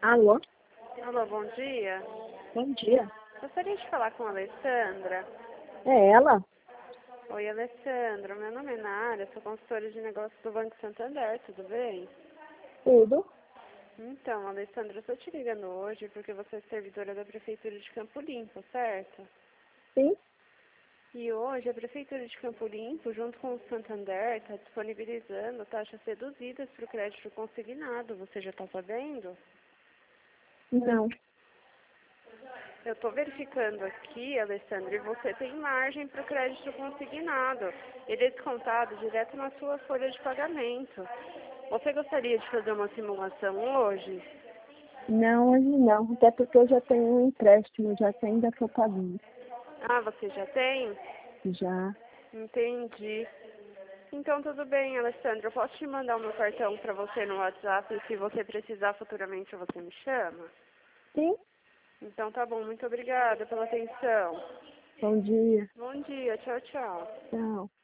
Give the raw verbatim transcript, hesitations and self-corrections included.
Alô? Alô, bom dia. Bom dia. Gostaria de falar com a Alessandra. É ela? Oi, Alessandra. Meu nome é Nara, sou consultora de negócios do Banco Santander, tudo bem? Tudo? Então, Alessandra, eu estou te ligando hoje porque você é servidora da Prefeitura de Campo Limpo, certo? Sim? E hoje a Prefeitura de Campo Limpo, junto com o Santander, está disponibilizando taxas reduzidas para o crédito consignado. Você já está sabendo? Não. Eu estou verificando aqui, Alessandra, e você tem margem para o crédito consignado. Ele é descontado direto na sua folha de pagamento. Você gostaria de fazer uma simulação hoje? Não, hoje não. Até porque eu já tenho um empréstimo, já tenho da que eu paguei. Ah, você já tem? Já. Entendi. Então tudo bem, Alessandra. Eu posso te mandar o meu cartão para você no WhatsApp e se você precisar futuramente você me chama? Sim? Então tá bom, muito obrigada pela atenção. Bom dia. Bom dia, tchau, tchau. Tchau.